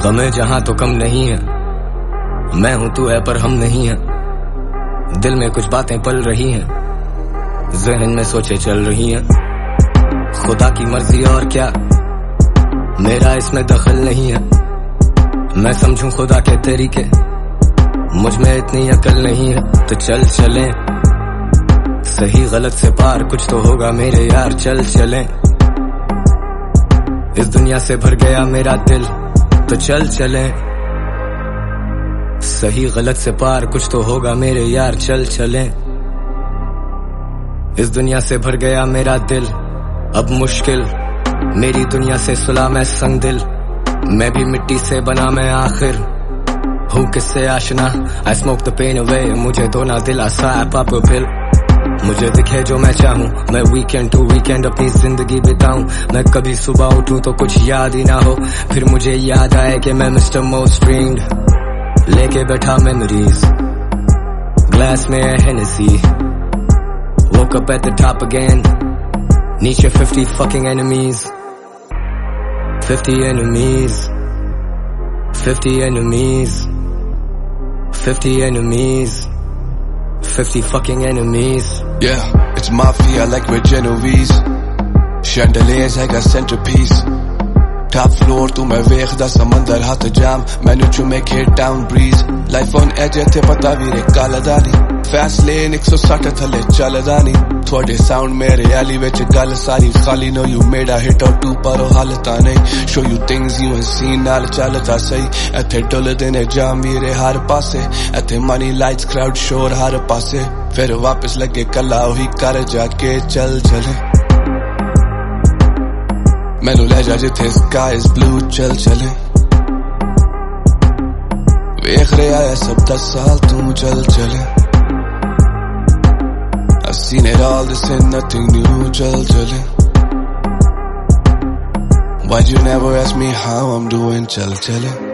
गमे जहां तो कम नहीं है, मैं हूं तू है पर हम नहीं है। दिल में कुछ बातें पल रही हैं, ज़हन में सोचे चल रही हैं। खुदा की मर्जी और क्या, मेरा इसमें दखल नहीं है। मैं समझूं खुदा के तरीके, मुझ में इतनी अकल नहीं है। तो चल चलें, सही गलत से पार कुछ तो होगा मेरे यार, चल चलें। इस दुनिया से भर गया मेरा दिल, तो चल चलें। सही गलत से पार कुछ तो होगा मेरे यार, चल चलें। इस दुनिया से भर गया मेरा दिल, अब मुश्किल मेरी दुनिया से सुला मैं संग दिल। मैं भी मिट्टी से बना मैं आखिर हूँ किससे आशना। I smoke the pain away, मुझे दो ना दिल आसा पाप पिल। मुझे दिखे जो मैं चाहूँ, मैं वीकेंड टू वीकेंड अपनी जिंदगी बिताऊं। मैं कभी सुबह उठूं तो कुछ याद ही ना हो, फिर मुझे याद आए कि मैं मिस्टर मोस्ट ड्रीम्ड लेके बैठा मेमोरीज। ग्लास में है Hennessy, woke up at the top again. Nietzsche 50 fucking enemies, 50 enemies, 50 enemies, 50 enemies, 50 fucking enemies. Yeah, it's mafia like we're Genovese. Chandeliers like a centerpiece. Top floor तू मैं वेखदा समंदर हाथ जाम मैनू चुमे के down breeze. Life on edge थे पता वीरे कालदा नी, fast लेन 160 थले चलदा नी। थोड़े साउंड मेरे एली विच गल सारी खाली। No you made a hit और टू पर हालता नहीं। Show you things you have seen नाल चलदा सही। इथे डुलदे ने जाम वीरे हर पासे, इथे मनी लाइट्स क्राउड शोर हर पासे। फिर वापस लगे कला ही कर जाके चल चले। मैनू ले जा जिथे स्काई इज ब्लू, चल चले। वेख रहा है सब 10 साल तू, चल चले। I've seen it all, this ain't nothing new, chal chale. Why'd you never ask me how I'm doing, chal chale.